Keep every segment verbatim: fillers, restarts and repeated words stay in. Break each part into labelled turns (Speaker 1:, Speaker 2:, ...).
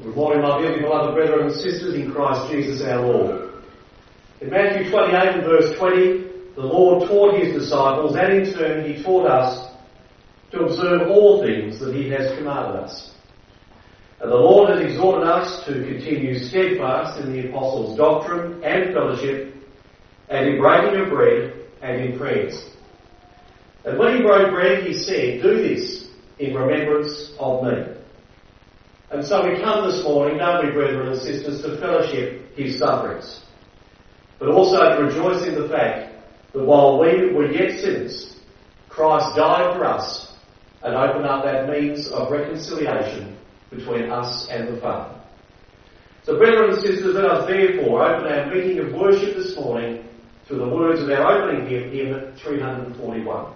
Speaker 1: Good morning, my dearly beloved brethren and sisters in Christ Jesus our Lord. In Matthew twenty-eight and verse twenty, the Lord taught his disciples, and in turn he taught us to observe all things that he has commanded us. And the Lord has exhorted us to continue steadfast in the apostles' doctrine and fellowship, and in breaking of bread and in prayers. And when he broke bread, he said, "Do this in remembrance of me." And so we come this morning, don't we, brethren and sisters, to fellowship his sufferings, but also to rejoice in the fact that while we were yet sinners, Christ died for us and opened up that means of reconciliation between us and the Father. So, brethren and sisters, let us therefore open our meeting of worship this morning to the words of our opening hymn, hymn three forty-one.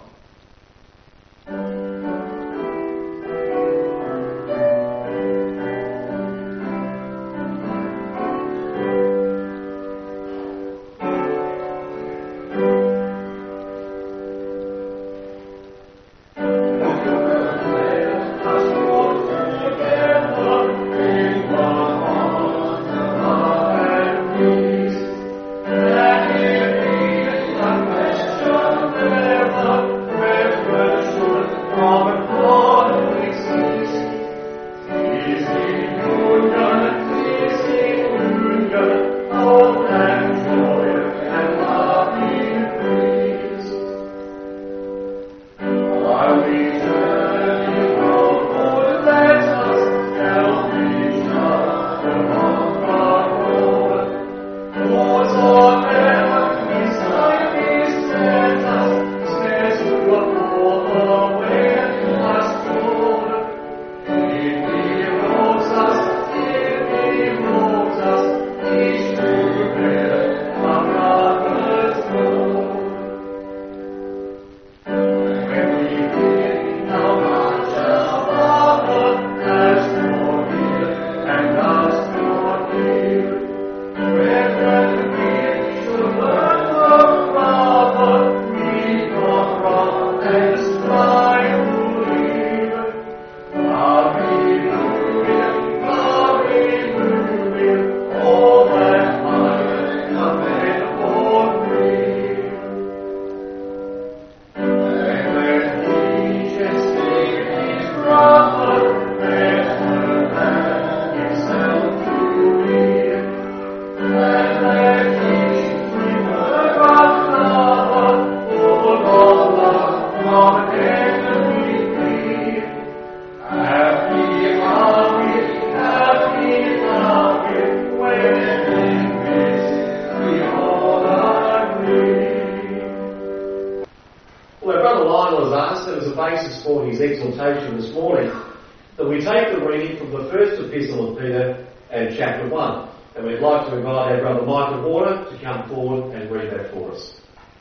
Speaker 1: This morning, that we take the reading from the first epistle of Peter and chapter one. And we'd like to invite our brother Michael Warner to come forward and read that for us.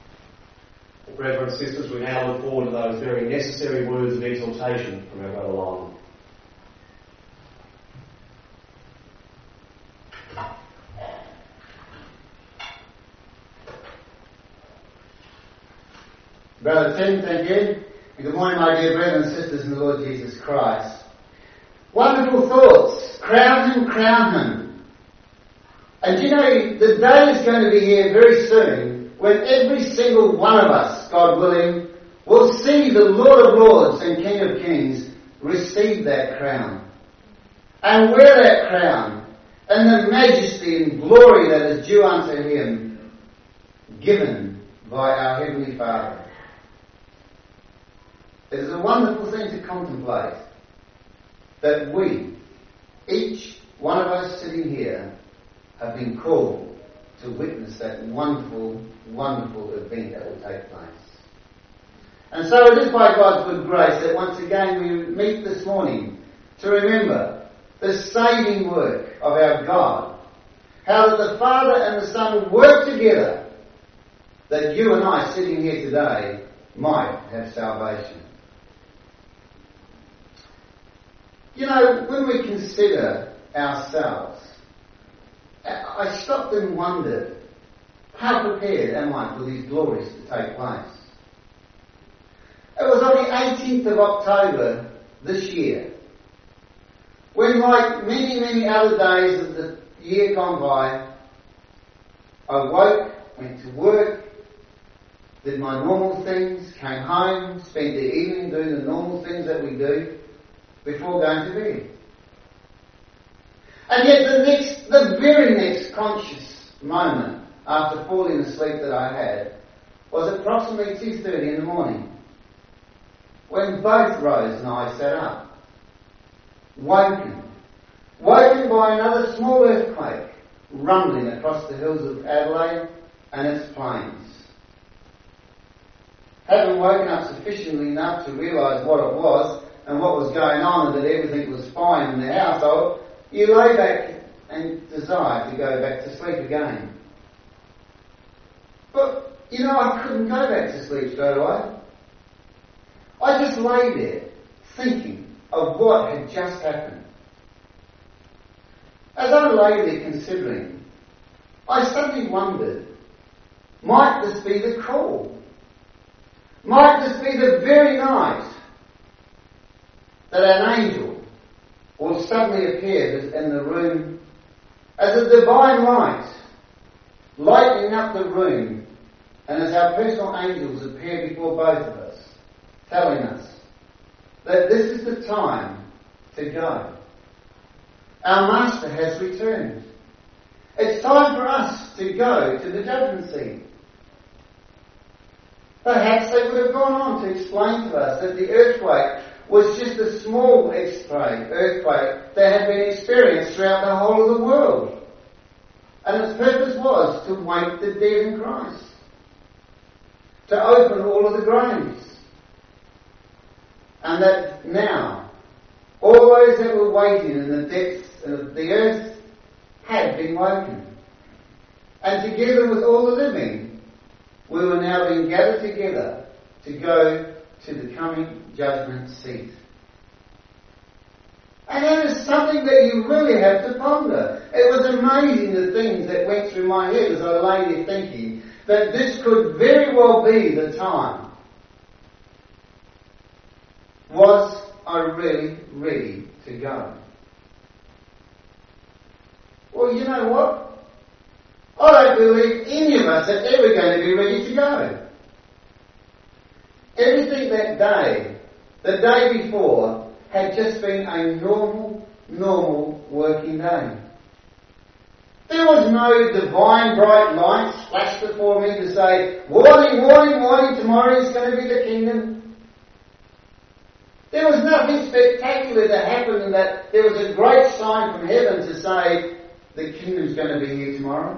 Speaker 1: Well, brethren and sisters, we now look forward to those very necessary words of exhortation from our brother Lionel.
Speaker 2: Brother Tim, thank you. Good morning, my dear brethren and sisters in the Lord Jesus Christ. Wonderful thoughts. Crown him, crown him. And you know, the day is going to be here very soon when every single one of us, God willing, will see the Lord of Lords and King of Kings receive that crown. And wear that crown. And the majesty and glory that is due unto him, given by our Heavenly Father. It is a wonderful thing to contemplate that we, each one of us sitting here, have been called to witness that wonderful, wonderful event that will take place. And so it is by God's good grace that once again we meet this morning to remember the saving work of our God, how that the Father and the Son work together that you and I sitting here today might have salvation. You know, when we consider ourselves, I stopped and wondered, how prepared am I for these glories to take place? It was on the eighteenth of October this year When, like many, many other days of the year gone by, I woke, went to work, did my normal things, came home, spent the evening doing the normal things that we do before going to bed. And yet the next, the very next conscious moment after falling asleep that I had was approximately two thirty in the morning, when both Rose and I sat up, woken, woken by another small earthquake rumbling across the hills of Adelaide and its plains. Having woken up sufficiently enough to realise what it was and what was going on and that everything was fine in the household, you lay back and desire to go back to sleep again. But, you know, I couldn't go back to sleep straight away. I just lay there, thinking of what had just happened. As I lay there considering, I suddenly wondered, might this be the call? Might this be the very night that an angel will suddenly appear in the room as a divine light, lighting up the room, and as our personal angels appear before both of us, telling us that this is the time to go. Our Master has returned. It's time for us to go to the judgment seat. Perhaps they would have gone on to explain to us that the earthquake was just a small X-ray earthquake that had been experienced throughout the whole of the world. And its purpose was to wake the dead in Christ, to open all of the graves. And that now, all those that were waiting in the depths of the earth had been woken. And together with all the living, we were now being gathered together to go to the coming judgment seat. And that is something that you really have to ponder. It was amazing the things that went through my head as I lay there thinking that this could very well be the time. Was I really ready to go? Well, you know what? I don't believe any of us are ever going to be ready to go. Everything that day, the day before, had just been a normal, normal working day. There was no divine bright light flashed before me to say, warning, warning, warning, tomorrow is going to be the kingdom. There was nothing spectacular that happened in that there was a great sign from heaven to say, the kingdom's going to be here tomorrow.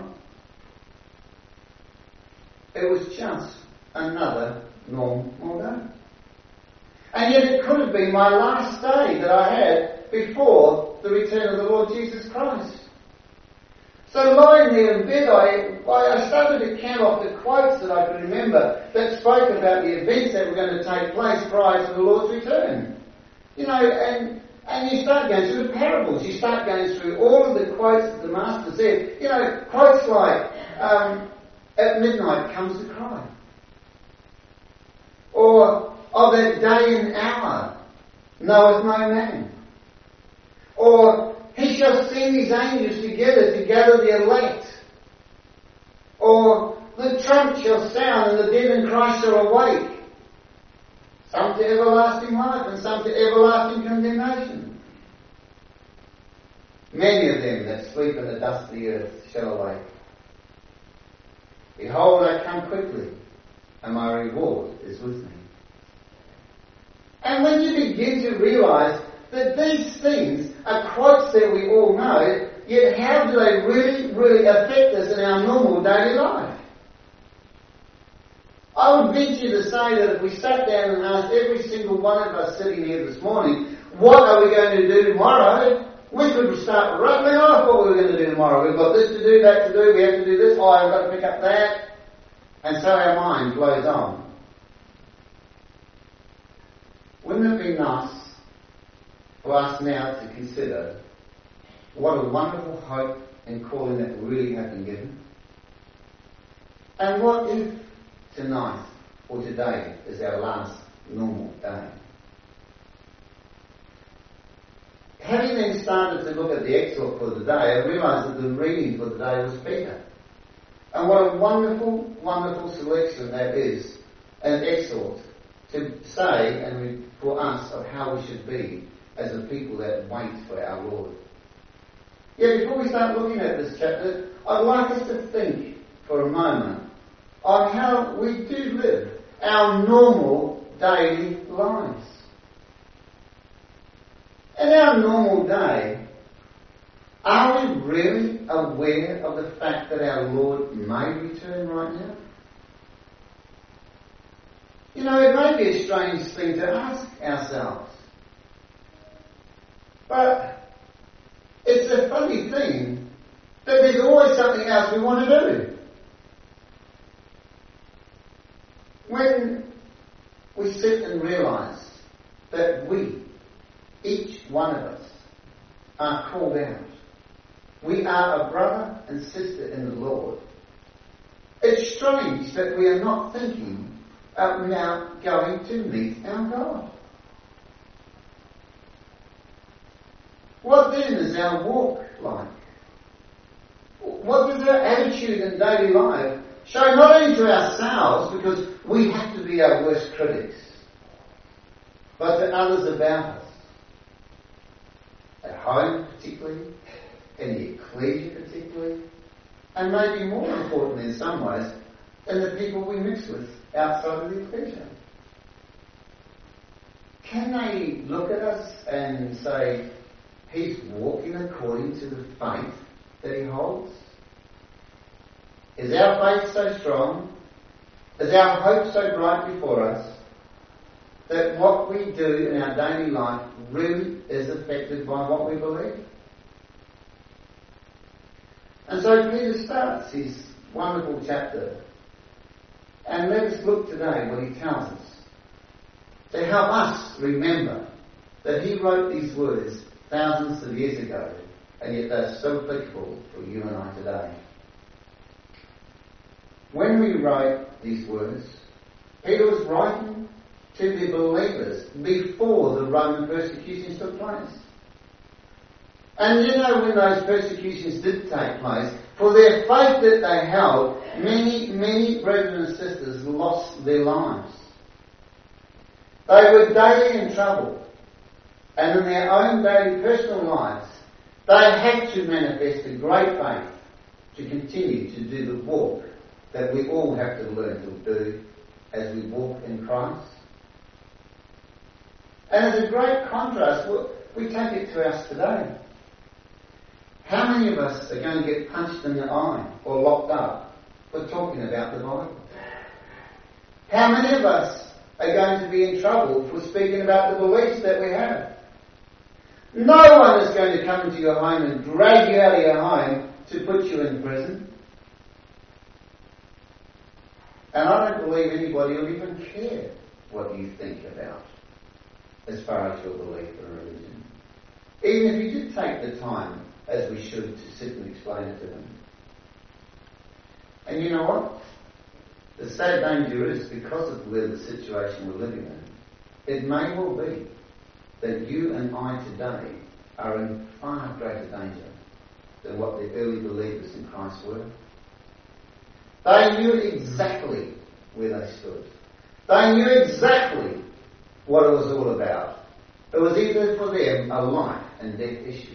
Speaker 2: It was just another normal day. And yet it could have been my last day that I had before the return of the Lord Jesus Christ. So lying there in bed, I, I started to count off the quotes that I could remember that spoke about the events that were going to take place prior to the Lord's return. You know, and and you start going through the parables. You start going through all of the quotes that the Master said. You know, quotes like, um, at midnight comes the cry. Or, of that day and hour knoweth no man. Or, he shall send his angels together to gather the elect. Or, the trump shall sound and the dead in Christ shall awake. Some to everlasting life and some to everlasting condemnation. Many of them that sleep in the dust of the earth shall awake. Behold, I come quickly, and my reward is with me. And when you begin to realise that these things are quotes that we all know, yet how do they really, really affect us in our normal daily life? I would venture to say that if we sat down and asked every single one of us sitting here this morning, what are we going to do tomorrow? We could start rattling off what we're going to do tomorrow. We've got this to do, that to do, we have to do this, oh, I've got to pick up that. And so our mind blows on. Wouldn't it be nice for us now to consider what a wonderful hope and calling that we really have been given? And what if tonight or today is our last normal day? having then started to look at the exhort for the day, I realised that the reading for the day was Peter. And what a wonderful, wonderful selection that is, an exhort, to say and for us of how we should be as a people that wait for our Lord. Yet before we start looking at this chapter, I'd like us to think for a moment on how we do live our normal daily lives. In our normal day, are we really aware of the fact that our Lord may return right now? You know, it may be a strange thing to ask ourselves. But it's a funny thing that there's always something else we want to do. When we sit and realise that we, each one of us, are called out. We are a brother and sister in the Lord. It's strange that we are not thinking about going to meet our God. What then is our walk like? What does our attitude in daily life show not only to ourselves, because we have to be our worst critics, but to others about us? At home particularly, in the ecclesia particularly, and maybe more important in some ways, in the people we mix with outside of the ecclesia. Can they look at us and say, he's walking according to the faith that he holds? Is our faith so strong? Is our hope so bright before us that what we do in our daily life really is affected by what we believe? And so Peter starts his wonderful chapter. And let us look today what he tells us to help us remember that he wrote these words thousands of years ago, and yet they're still applicable for you and I today. When we write these words, Peter was writing to the believers before the Roman persecutions took place. And you know, when those persecutions did take place, for their faith that they held, many, many brethren and sisters lost their lives. They were daily in trouble. And in their own daily personal lives, they had to manifest a great faith to continue to do the walk that we all have to learn to do as we walk in Christ. And as a great contrast, we take it to us today. How many of us are going to get punched in the eye or locked up for talking about the Bible? How many of us are going to be in trouble for speaking about the beliefs that we have? No one is going to come into your home and drag you out of your home to put you in prison. And I don't believe anybody will even care what you think about as far as your belief in religion. Even if you did take the time, as we should, to sit and explain it to them. And you know what? The sad danger is, because of where the situation we're living in, it may well be that you and I today are in far greater danger than what the early believers in Christ were. They knew exactly where they stood. They knew exactly what it was all about. It was either for them a life and death issue.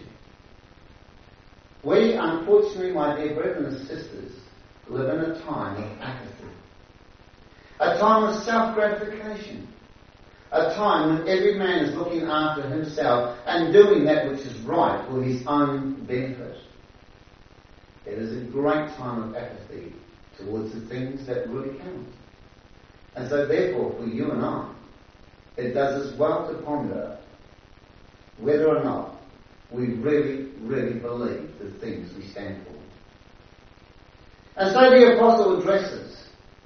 Speaker 2: We, unfortunately, my dear brethren and sisters, live in a time of apathy. A time of self-gratification. A time when every man is looking after himself and doing that which is right for his own benefit. It is a great time of apathy towards the things that really count. And so therefore, for you and I, it does us well to ponder whether or not we really, really believe the things we stand for. And so the apostle addresses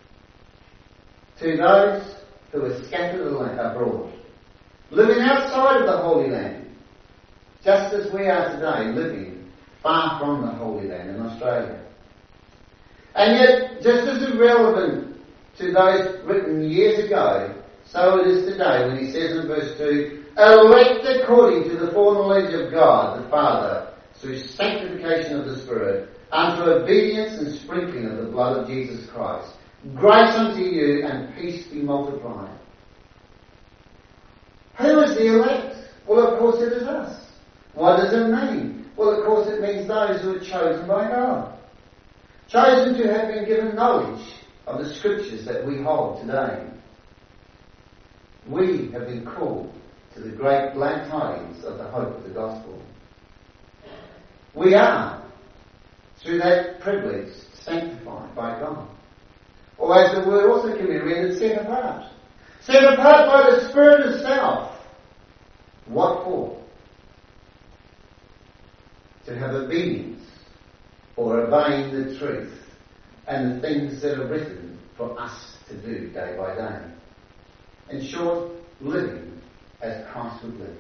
Speaker 2: to those who are scattered abroad, living outside of the Holy Land, just as we are today, living far from the Holy Land in Australia. And yet, just as irrelevant to those written years ago, so it is today when he says in verse two, elect according to the foreknowledge of God the Father, through sanctification of the Spirit, unto obedience and sprinkling of the blood of Jesus Christ. Grace unto you and peace be multiplied. Who is the elect? Well, of course it is us. What does it mean? Well, of course it means those who are chosen by God. Chosen to have been given knowledge of the Scriptures that we hold today. We have been called to the great glad tidings of the hope of the gospel. We are, through that privilege, sanctified by God. Or as the word also can be read, set apart. Set apart by the Spirit itself. What for? To have obedience or obeying the truth and the things that are written for us to do day by day. In short, living as Christ would live.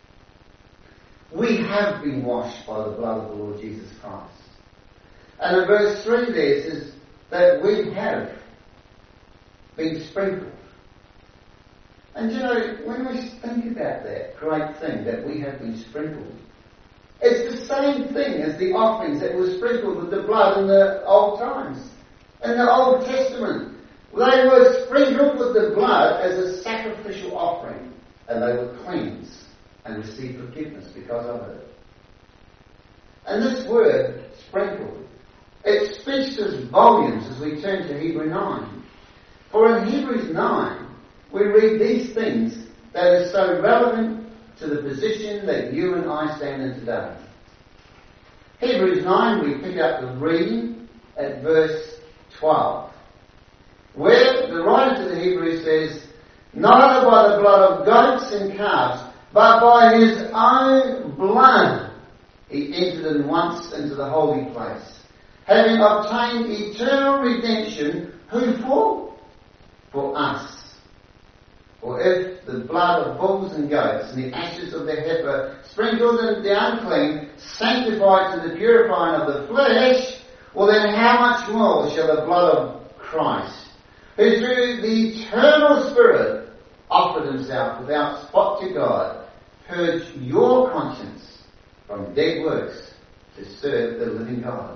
Speaker 2: We have been washed by the blood of the Lord Jesus Christ. And in verse three there says that we have been sprinkled. And you know, when we think about that great thing that we have been sprinkled, it's the same thing as the offerings that were sprinkled with the blood in the old times. In the Old Testament, they were sprinkled with the blood as a sacrificial offering, and they were cleansed and received forgiveness because of it. And this word, sprinkled, it speaks to us volumes as we turn to Hebrews nine. For in Hebrews nine, we read these things that are so relevant to the position that you and I stand in today. Hebrews nine, we pick up the reading at verse twelve, where the writer to the Hebrews says, neither by the blood of goats and calves, but by his own blood he entered in once into the holy place, having obtained eternal redemption. Who for? For us. For if the blood of bulls and goats and the ashes of the heifer, sprinkled in the unclean, sanctified to the purifying of the flesh, well then how much more shall the blood of Christ, who through the eternal Spirit offered himself without spot to God, purge your conscience from dead works to serve the living God.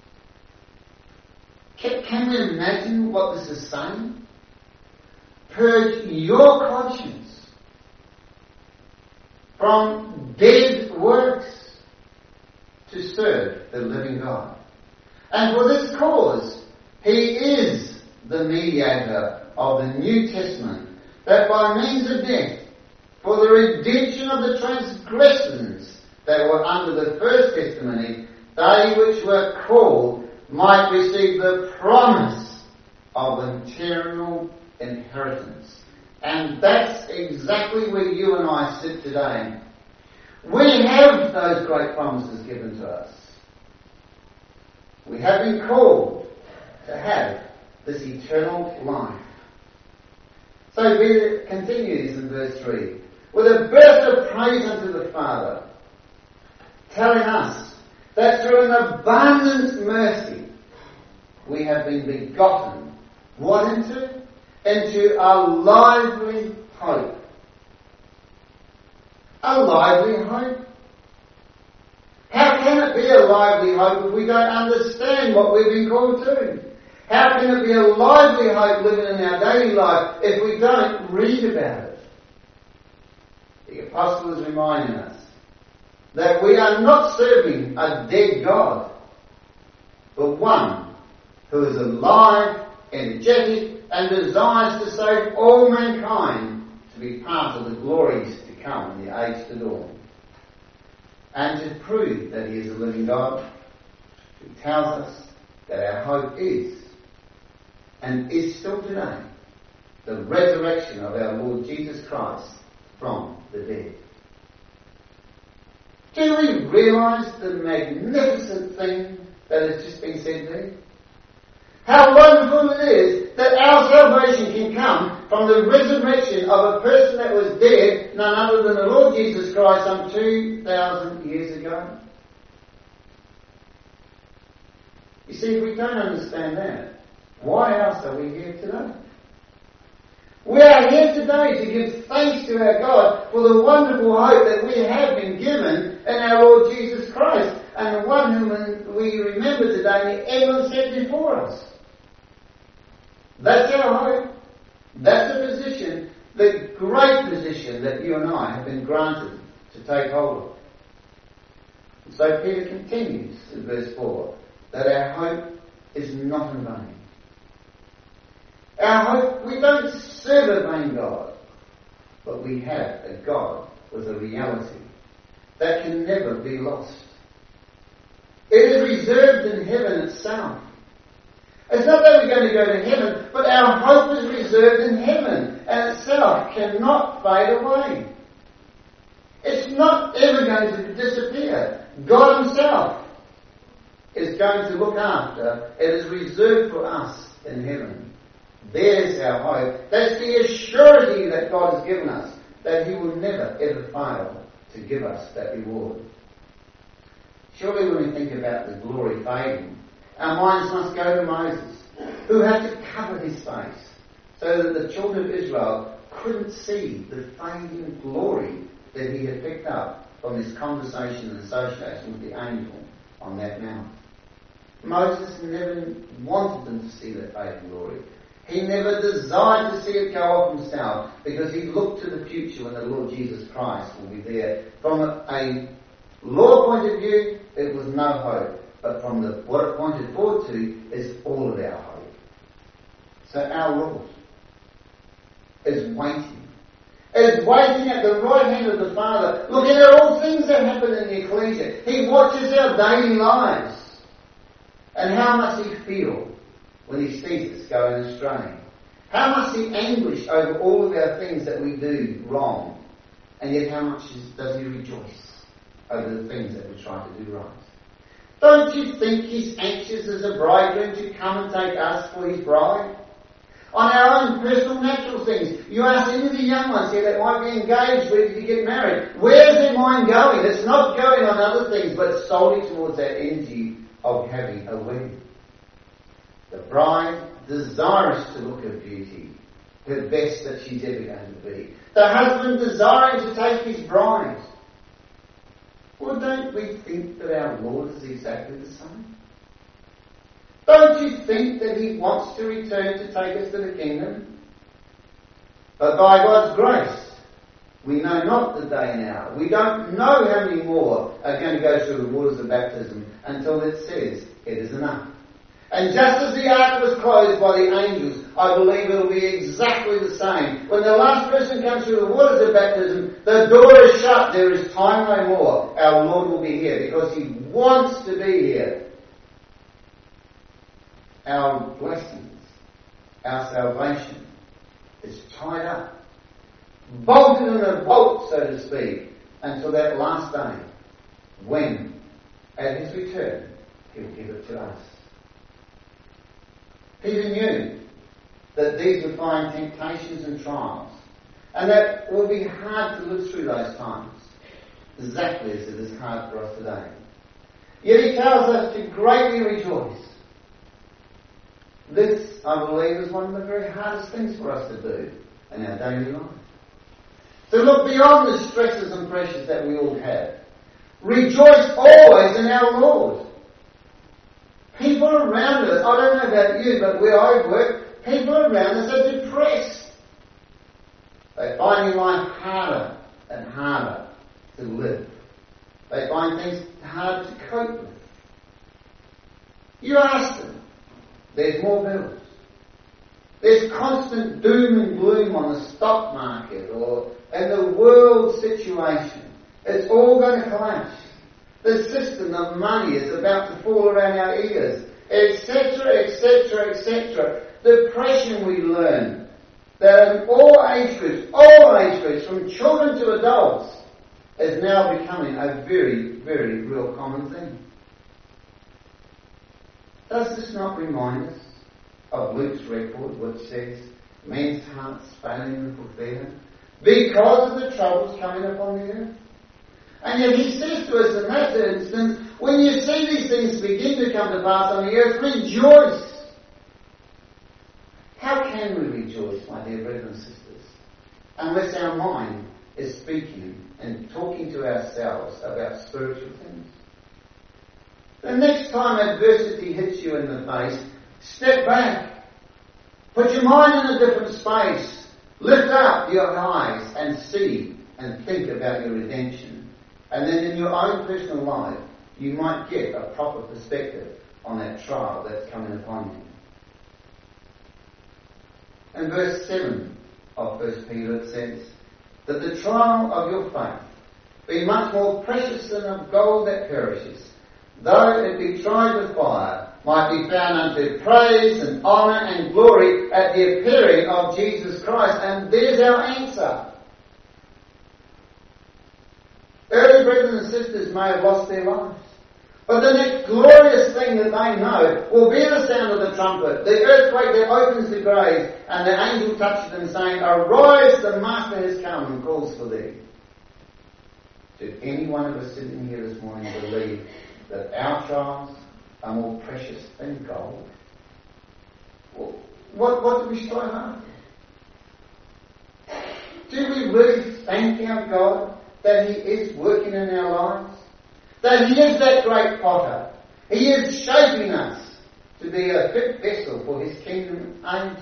Speaker 2: Can, can we imagine what this is saying? Purge your conscience from dead works to serve the living God. And for this cause, he is the mediator of the New Testament, that by means of death, for the redemption of the transgressions that were under the first testimony, they which were called might receive the promise of eternal inheritance. And that's exactly where you and I sit today. We have those great promises given to us. We have been called to have this eternal life. So Peter continues in verse three, with a burst of praise unto the Father, telling us that through an abundant mercy we have been begotten. What into? Into a lively hope. A lively hope? How can it be a lively hope if we don't understand what we've been called to? How can it be a lively hope living in our daily life if we don't read about it? The Apostle is reminding us that we are not serving a dead God, but one who is alive, energetic, and desires to save all mankind to be part of the glories to come in the age to dawn. And to prove that he is a living God, he tells us that our hope is, and is still today, the resurrection of our Lord Jesus Christ from the dead. Do we realise the magnificent thing that has just been said there? How wonderful it is that our salvation can come from the resurrection of a person that was dead, none other than the Lord Jesus Christ, some two thousand years ago. You see, if we don't understand that, why else are we here today? We are here today to give thanks to our God for the wonderful hope that we have been given in our Lord Jesus Christ, and the one whom we remember today, the Emblem set before us. That's our hope. That's the position, the great position that you and I have been granted to take hold of. And so Peter continues in verse four, that our hope is not in vain. Our hope, we don't serve a vain God, but we have a God with a reality that can never be lost. It is reserved in heaven itself. It's not that we're going to go to heaven, but our hope is reserved in heaven and itself cannot fade away. It's not ever going to disappear. God Himself is going to look after. It is reserved for us in heaven. There's our hope. That's the assurity that God has given us, that He will never ever fail to give us that reward. Surely when we think about the glory fading, our minds must go to Moses, who had to cover his face so that the children of Israel couldn't see the fading glory that he had picked up from his conversation and association with the angel on that mount. Moses never wanted them to see that fading glory. He never desired to see it go off himself, because he looked to the future when the Lord Jesus Christ will be there. From a, a law point of view, it was no hope. But from the, what it pointed forward to is all of our hope. So our Lord is waiting. Is waiting at the right hand of the Father, looking at all things that happen in the ecclesia. He watches our daily lives. And how must He feel when He sees us going astray? How must He anguish over all of our things that we do wrong? And yet how much does He rejoice over the things that we try to do right? Don't you think He's anxious as a bridegroom to come and take us for His bride? On our own personal natural things. You ask any of the young ones here that might be engaged, ready to get married. Where's their mind going? It's not going on other things, but solely towards that energy of having a wedding. The bride, desirous to look her beauty, her best that she's ever going to be. The husband desiring to take his bride. Well, don't we think that our Lord is exactly the same? Don't you think that He wants to return to take us to the kingdom? But by God's grace, we know not the day and hour. We don't know how many more are going to go through the waters of baptism until it says it is enough. And just as the ark was closed by the angels, I believe it will be exactly the same. When the last person comes through the waters of baptism, the door is shut. There is time no more. Our Lord will be here because He wants to be here. Our blessings, our salvation is tied up, bolted in a bolt, so to speak, until that last day, when, at His return, He'll give it to us. Peter knew that these would find temptations and trials, and that it will be hard to live through those times, exactly as it is hard for us today. Yet he tells us to greatly rejoice. This, I believe, is one of the very hardest things for us to do in our daily life. To look beyond the stresses and pressures that we all have. Rejoice always in our Lord. People around us, I don't know about you, but where I work, people around us are depressed. They find life harder and harder to live. They find things hard to cope with. You ask them, there's more bills. There's constant doom and gloom on the stock market or in the world situation. It's all going to collapse. The system of money is about to fall around our ears, et cetera, et cetera, et cetera. Depression, we learn that in all age groups, all age groups, from children to adults, is now becoming a very, very real common thing. Does this not remind us of Luke's record, which says, men's hearts failing to fulfill because of the troubles coming upon the earth? And yet he says to us in that instance, when you see these things begin to come to pass on the earth, rejoice. How can we rejoice, my dear brothers and sisters? unless our mind is speaking and talking to ourselves about spiritual things. The next time adversity hits you in the face, step back. Put your mind in a different space. Lift up your eyes and see and think about your redemption. And then in your own personal life, you might get a proper perspective on that trial that's coming upon you. In verse seven of First Peter it says, that the trial of your faith be much more precious than of gold that perishes, though it be tried with fire, might be found unto praise and honour and glory at the appearing of Jesus Christ. And there's our answer. Early brethren and sisters may have lost their lives, but the next glorious thing that they know will be the sound of the trumpet, the earthquake that opens the grave, and the angel touches them saying, arise, the Master has come and calls for thee. Did any one of us sitting here this morning believe that our trials are more precious than gold? Well, what, what do we strive after? Do we really thank our God that He is working in our lives? That He is that great potter. He is shaping us to be a fit vessel for His kingdom age.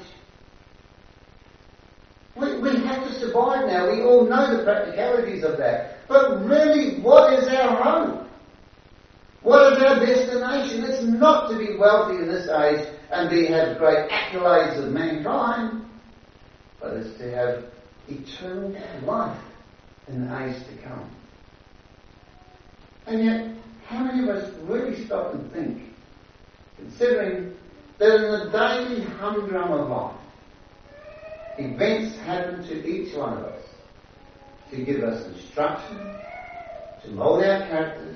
Speaker 2: We, we have to survive now. We all know the practicalities of that. But really, what is our hope? What is our destination? It's not to be wealthy in this age and be have great accolades of mankind, but it's to have eternal life in the age to come. And yet, how many of us really stop and think, considering that in the daily humdrum of life, events happen to each one of us to give us instruction, to mould our characters,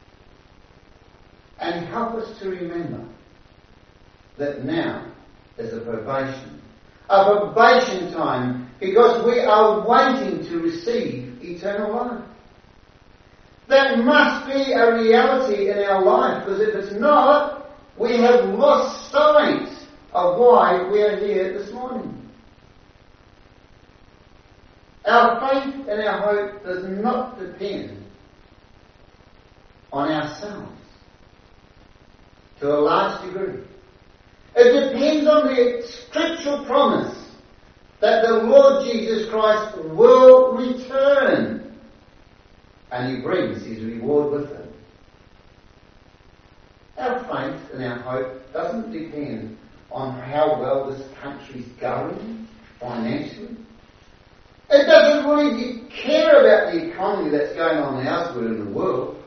Speaker 2: and help us to remember that now is a probation. A probation time, because we are waiting to receive eternal life. That must be a reality in our life, because if it's not, we have lost sight of why we are here this morning. Our faith and our hope does not depend on ourselves to a large degree. It depends on the scriptural promise that the Lord Jesus Christ will return, and He brings His reward with Him. Our faith and our hope doesn't depend on how well this country's going financially. It doesn't really care about the economy that's going on elsewhere in the world.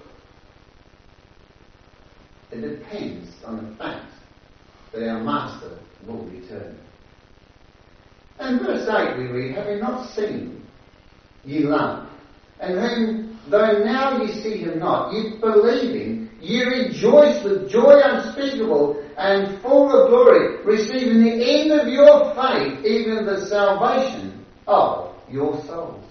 Speaker 2: It depends on the fact that our Master will return. In verse eight we read, having not seen, ye love, and whom, though now ye see Him not, ye believing, ye rejoice with joy unspeakable and full of glory, receiving the end of your faith, even the salvation of your souls.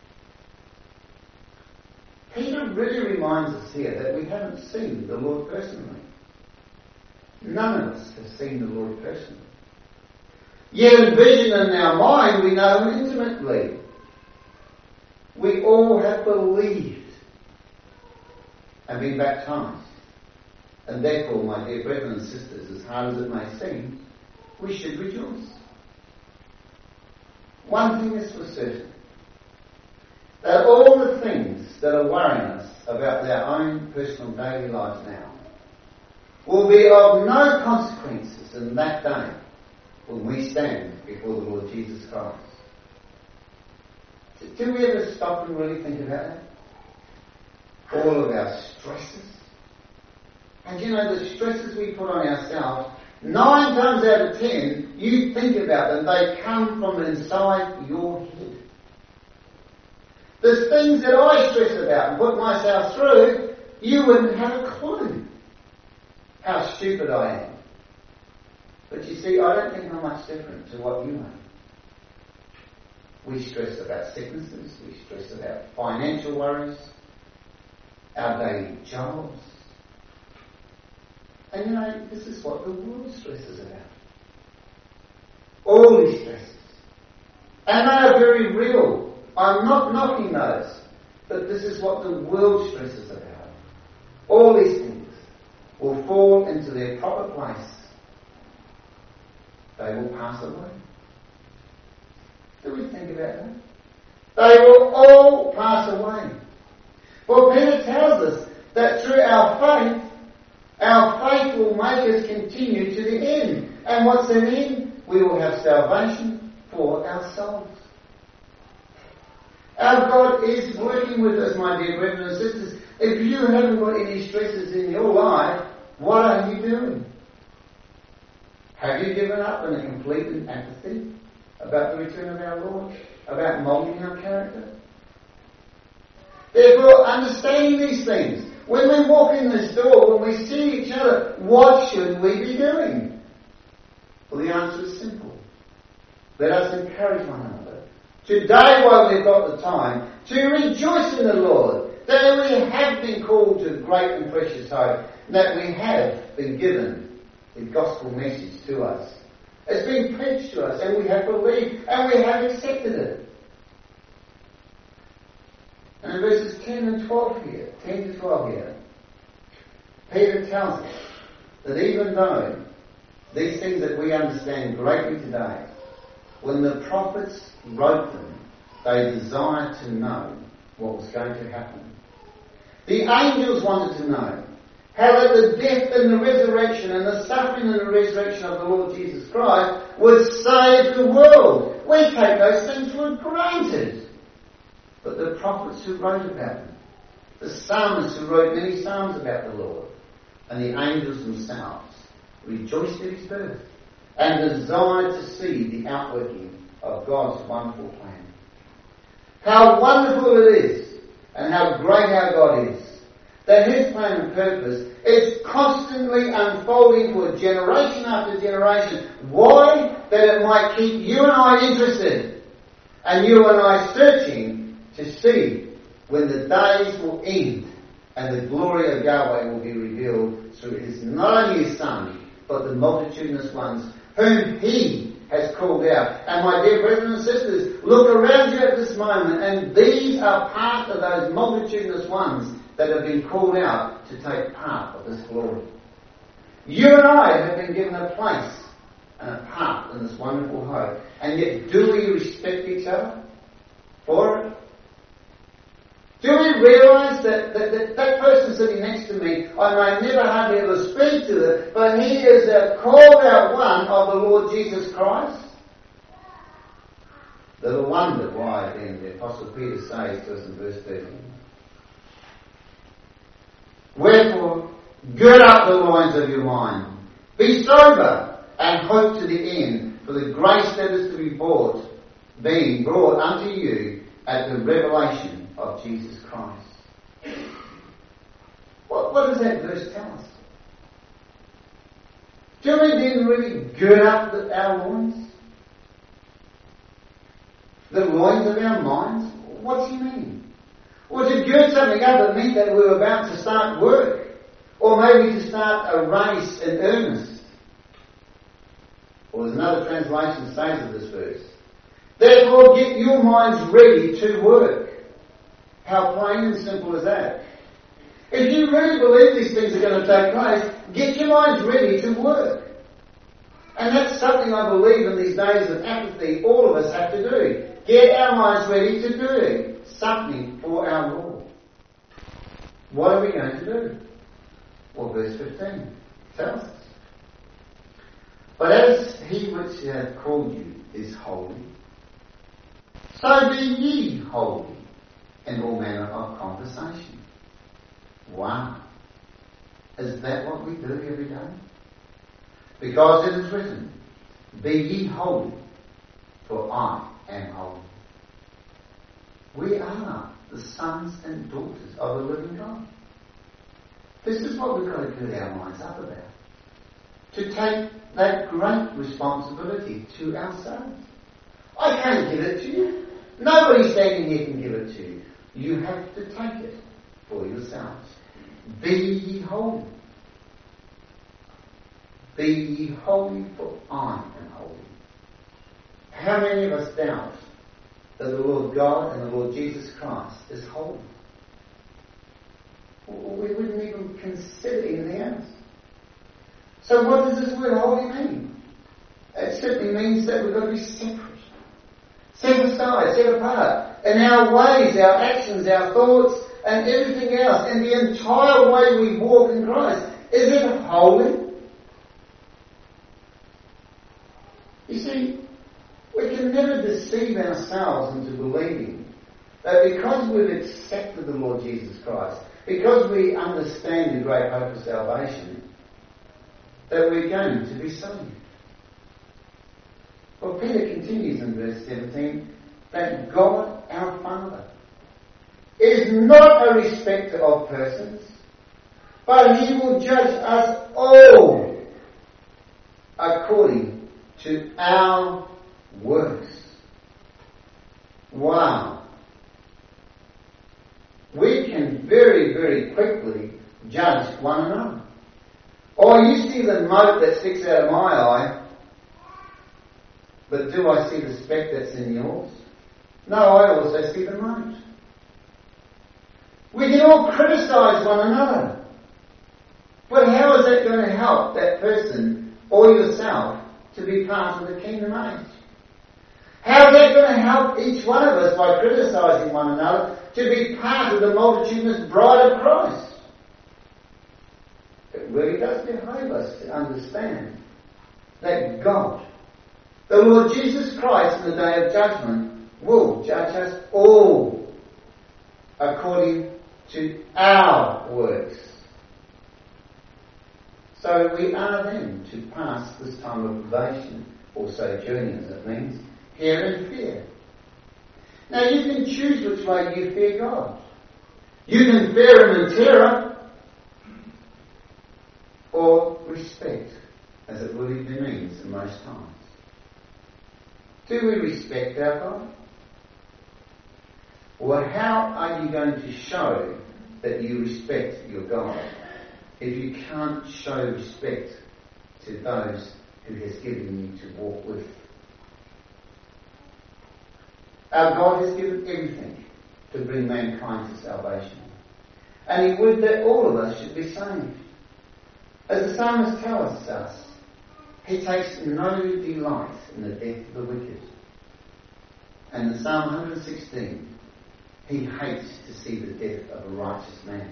Speaker 2: Peter really reminds us here that we haven't seen the Lord personally. None of us have seen the Lord personally. Yet in vision in our mind we know Him intimately. We all have believed and been baptized. And therefore, my dear brethren and sisters, as hard as it may seem, we should rejoice. One thing is for certain, that all the things that are worrying us about our own personal daily lives now will be of no consequences in that day when we stand before the Lord Jesus Christ. Do we ever stop and really think about that? All of our stresses. And you know, the stresses we put on ourselves, nine times out of ten, you think about them, they come from inside your head. There's things that I stress about and put myself through, you wouldn't have a clue how stupid I am. But you see, I don't think I'm much different to what you are. We stress about sicknesses, we stress about financial worries, our daily jobs. And you know, this is what the world stresses about. All these stresses And they are very real. I'm not knocking those. But this is what the world stresses about. All these things will fall into their proper place. They will pass away. Do we think about that? They will all pass away. Well, Peter tells us that through our faith, our faith will make us continue to the end. And what's the end? We will have salvation for our souls. Our God is working with us, my dear brethren and sisters. If you haven't got any stresses in your life, what are you doing? Have you given up in a complete apathy about the return of our Lord? About moulding our character? Therefore, understanding these things, when we walk in this door, when we see each other, what should we be doing? Well, the answer is simple. Let us encourage one another. Today, while we've got the time, to rejoice in the Lord, that we have been called to great and precious hope, that we have been given the gospel message to us. It's been preached to us, and we have believed, and we have accepted it. And in verses ten and twelve here, ten to twelve here, Peter tells us that even though these things that we understand greatly today, when the prophets wrote them, they desired to know what was going to happen. The angels wanted to know how that the death and the resurrection and the suffering and the resurrection of the Lord Jesus Christ would save the world. We take those things for granted. But the prophets who wrote about them, the psalmists who wrote many psalms about the Lord, and the angels themselves rejoiced at his birth and desired to see the outworking of God's wonderful plan. How wonderful it is, and how great our God is, that his plan and purpose is constantly unfolding for generation after generation. Why? That it might keep you and I interested, and you and I searching to see when the days will end and the glory of Yahweh will be revealed through his, not only his Son, but the multitudinous ones whom he has called out. And my dear brethren and sisters, look around you at this moment, and these are part of those multitudinous ones that have been called out to take part of this glory. You and I have been given a place and a part in this wonderful hope. And yet, do we respect each other for it? Do we realise that that, that that person sitting next to me, I may never hardly ever speak to them, but he is a called out one of the Lord Jesus Christ? Little wonder why then the Apostle Peter says to us in verse thirteen, wherefore, gird up the loins of your mind, be sober, and hope to the end for the grace that is to be brought, being brought unto you at the revelation of Jesus Christ. What, what does that verse tell us? Do we then really gird up the, our loins? The loins of our minds? What's he mean? Well, to gird something up, it means that we're about to start work, or maybe to start a race in earnest. Or there's another translation says of this verse, therefore get your minds ready to work. How plain and simple is that? If you really believe these things are going to take place, get your minds ready to work. And that's something I believe in these days of apathy all of us have to do. Get our minds ready to do something for our Lord. What are we going to do? Well, verse fifteen tells us. But as he which hath called you is holy, so be ye holy in all manner of conversation. Wow. Is that what we do every day? Because it is written, be ye holy, for I am holy. We are the sons and daughters of the living God. This is what we've got to gird our minds up about. To take that great responsibility to ourselves. I can't give it to you. Nobody standing here can give it to you. You have to take it for yourselves. Be ye holy. Be ye holy, for I am holy. How many of us doubt that the Lord God and the Lord Jesus Christ is holy. We wouldn't even consider anything else. So what does this word holy mean? It simply means that we've got to be separate. Set aside, set apart. In our ways, our actions, our thoughts, and everything else, and the entire way we walk in Christ. Is it holy? You see, we can never deceive ourselves into believing that because we've accepted the Lord Jesus Christ, because we understand the great hope of salvation, that we're going to be saved. Well, Peter continues in verse seventeen, that God our Father is not a respecter of persons, but He will judge us all according to our works. Wow. We can very, very quickly judge one another. Oh, you see the mote that sticks out of my eye, but do I see the speck that's in yours? No, I also see the mote. We can all criticise one another. But how is that going to help that person or yourself to be part of the kingdom age? How is that going to help each one of us by criticising one another to be part of the multitudinous bride of Christ? It really does behove us to understand that God, the Lord Jesus Christ, in the day of judgment, will judge us all according to our works. So we are then to pass this time of probation, or sojourning as it means, here in fear. Now you can choose which way you fear God. You can fear Him in terror, or respect, as it really means in most times. Do we respect our God? Well, how are you going to show that you respect your God if you can't show respect to those who He has given you to walk with? Our God has given everything to bring mankind to salvation. And He would that all of us should be saved. As the psalmist tells us, He takes no delight in the death of the wicked. And in Psalm one hundred sixteen, He hates to see the death of a righteous man.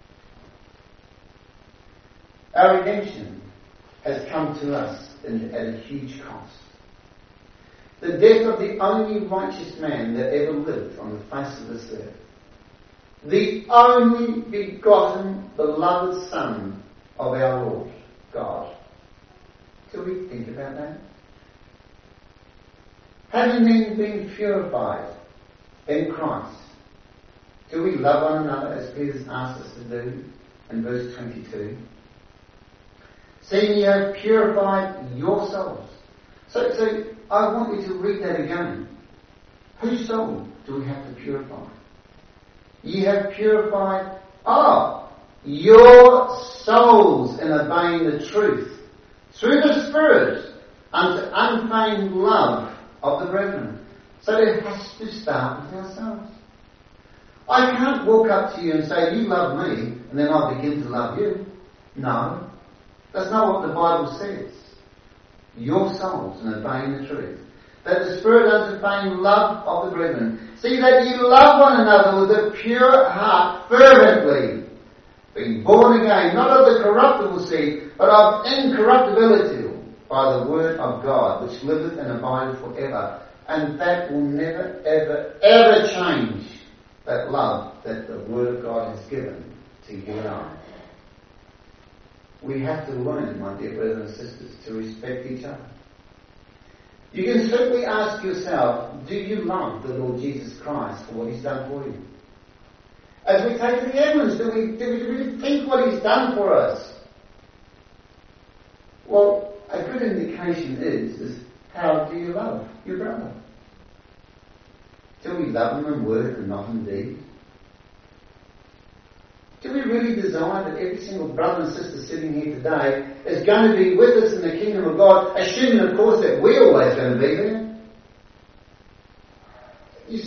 Speaker 2: Our redemption has come to us in, at a huge cost. The death of the only righteous man that ever lived on the face of this earth. The only begotten, beloved Son of our Lord, God. Do we think about that? Having then been purified in Christ, do we love one another as Peter's asked us to do in verse twenty-two? Seeing you have purified your souls. So, so I want you to read that again. Whose soul do we have to purify? You have purified, ah, your souls in obeying the truth through the Spirit unto unfeigned love of the brethren. So it has to start with ourselves. I can't walk up to you and say, you love me, and then I begin to love you. No. That's not what the Bible says. Your souls in obeying the truth. That the Spirit unto feigned love of the brethren. See that you love one another with a pure heart fervently. Being born again, not of the corruptible seed, but of incorruptibility, by the word of God, which liveth and abideth forever. And that will never, ever, ever change, that love that the word of God has given to you and I. We have to learn, my dear brothers and sisters, to respect each other. You can simply ask yourself, do you love the Lord Jesus Christ for what He's done for you? As we take to the Edmonds, do we, do we really think what He's done for us? Well, a good indication is, is how do you love your brother? Do we love him in word and not in deed? Do we really desire that every single brother and sister sitting here today is going to be with us in the kingdom of God, assuming, of course, that we're always going to be there? You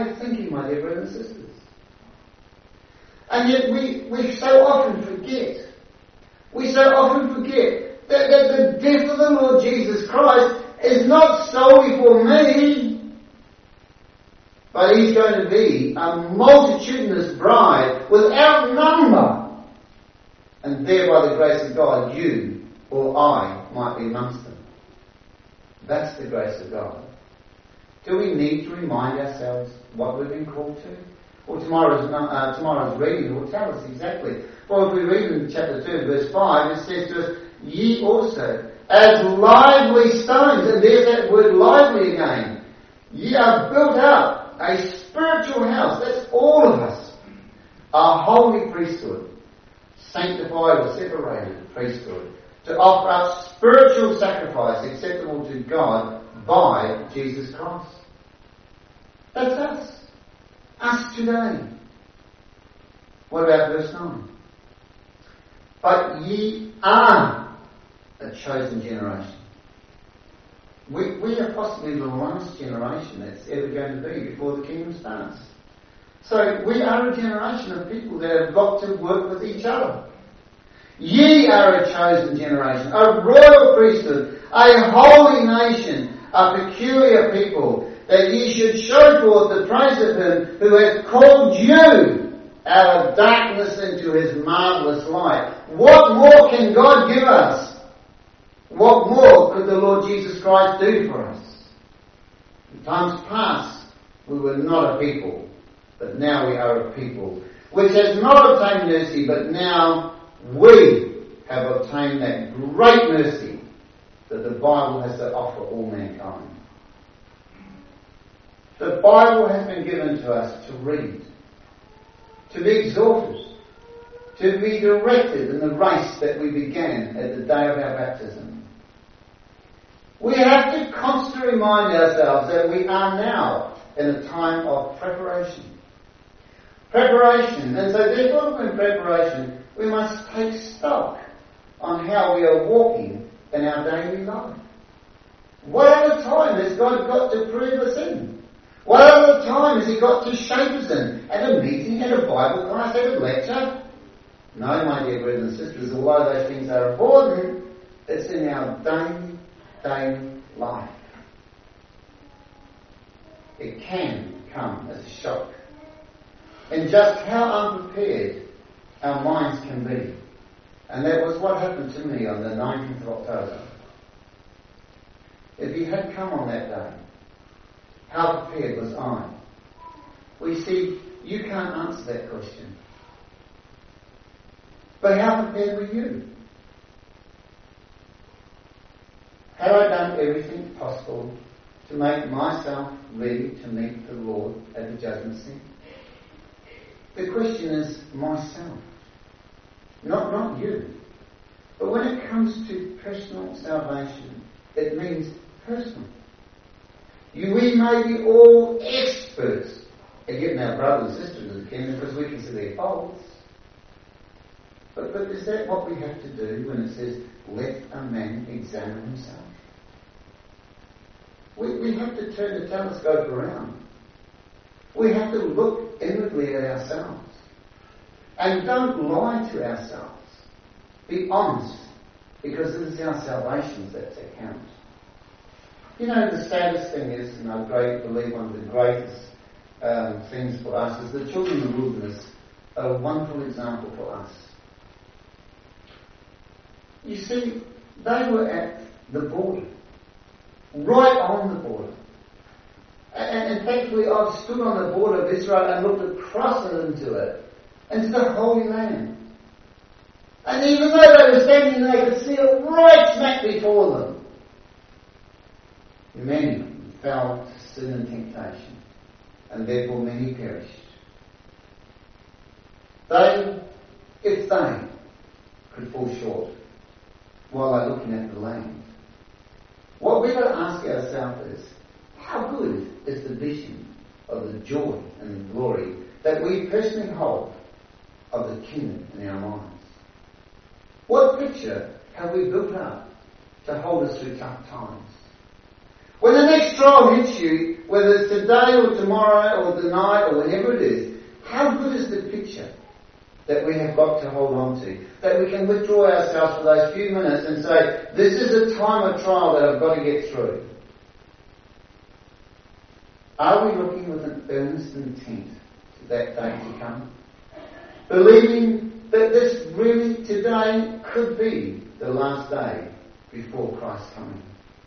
Speaker 2: way of thinking, my dear brothers and sisters. And yet we, we so often forget. We so often forget that, that the death of the Lord Jesus Christ is not solely for me, but He's going to be a multitudinous bride without number. And there, by the grace of God, you or I might be amongst them. That's the grace of God. Do we need to remind ourselves what we've been called to? Well, tomorrow's, uh, tomorrow's reading will tell us exactly. Well, if we read in chapter two, verse five, it says to us, ye also, as lively stones, and there's that word lively again, ye are built up a spiritual house, that's all of us, a holy priesthood, sanctified or separated priesthood, to offer up spiritual sacrifice acceptable to God by Jesus Christ. That's us. Us today. What about verse nine? But ye are a chosen generation. We, we are possibly the last generation that's ever going to be before the kingdom starts. So we are a generation of people that have got to work with each other. Ye are a chosen generation, a royal priesthood, a holy nation, a peculiar people, that ye should show forth the praise of Him who hath called you out of darkness into His marvellous light. What more can God give us? What more could the Lord Jesus Christ do for us? In times past, we were not a people, but now we are a people, which has not obtained mercy, but now we have obtained that great mercy that the Bible has to offer all mankind. The Bible has been given to us to read, to be exhorted, to be directed in the race that we began at the day of our baptism. We have to constantly remind ourselves that we are now in a time of preparation. Preparation. And so therefore in preparation, we must take stock on how we are walking in our daily life. What other time has God got to prove us in? What other time has He got to shape us in? At a meeting, at a Bible class, at a lecture? No, my dear brothers and sisters, although those things are important, it's in our daily, daily life. It can come as a shock. And just how unprepared our minds can be. And that was what happened to me on the nineteenth of October. If He had come on that day, how prepared was I? Well, you see, you can't answer that question. But how prepared were you? Had I done everything possible to make myself ready to meet the Lord at the judgment seat? The question is myself. Not, not you. But when it comes to personal salvation, it means personal. You, we may be all experts at getting our brothers and sisters to the kingdom because we can see their faults. But, but is that what we have to do when it says, let a man examine himself? We, we have to turn the telescope around. We have to look inwardly at ourselves. And don't lie to ourselves. Be honest, because it is our salvations that count. You know, the saddest thing is, and I great, believe one of the greatest um, things for us, is the children of the wilderness are a wonderful example for us. You see, they were at the border, right on the border. And, and thankfully I've stood on the border of Israel and looked across it into it, into the Holy Land. And even though they were standing there, they could see it right smack before them. Many fell to sin and temptation, and therefore many perished. They, if they, could fall short while they're looking at the land. What we've got to ask ourselves is, how good is the vision of the joy and the glory that we personally hold of the kingdom in our minds? What picture have we built up to hold us through tough times? When the next trial hits you, whether it's today or tomorrow or tonight or whenever it is, how good is the picture that we have got to hold on to? That we can withdraw ourselves for those few minutes and say, this is a time of trial that I've got to get through. Are we looking with an earnest intent to that day to come? Believing that this really today could be the last day before Christ's coming.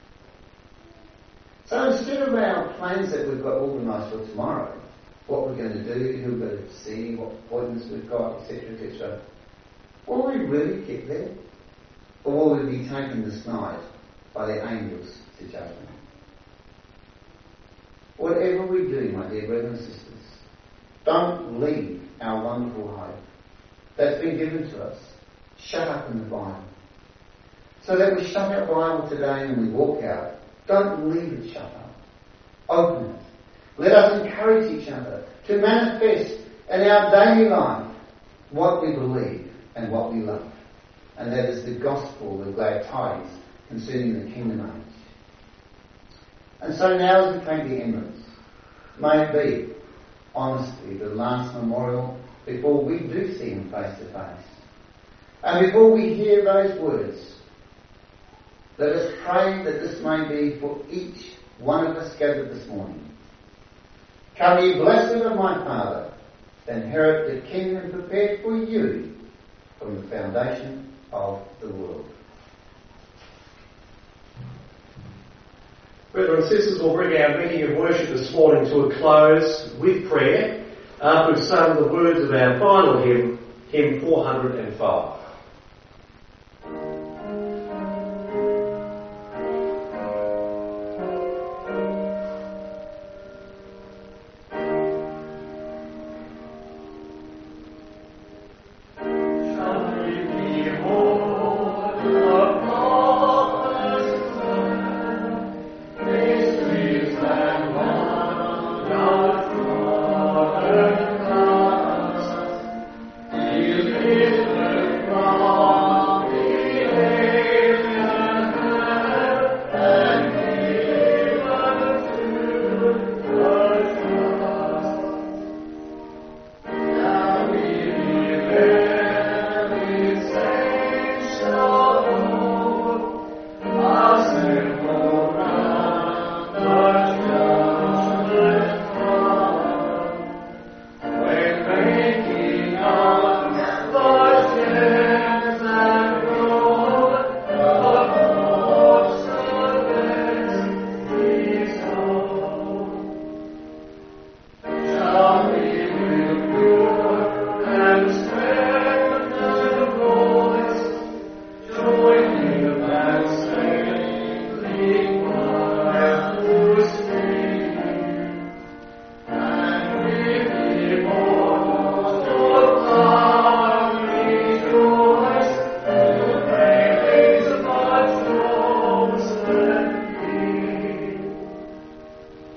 Speaker 2: So instead of our plans that we've got organised for tomorrow, what we're going to do, who we're going to see, what appointments we've got, et cetera, et cetera, will we really get there? Or will we be taken this night by the angels to judgment? Whatever we do, my dear brothers and sisters, don't leave our wonderful hope that's been given to us shut up in the Bible. So that we shut our Bible today and we walk out. Don't leave it shut up. Open it. Let us encourage each other to manifest in our daily life what we believe and what we love. And that is the gospel, the glad tidings concerning the kingdom age. And so now as we take the Emirates, may it be, honestly, the last memorial before we do see him face to face. And before we hear those words, let us pray that this may be for each one of us gathered this morning. Come ye blessed of my Father, inherit the kingdom prepared for you from the foundation of the world.
Speaker 1: Brothers and sisters, we'll bring our meeting of worship this morning to a close with prayer after we've sung the words of our final hymn, hymn four hundred and five.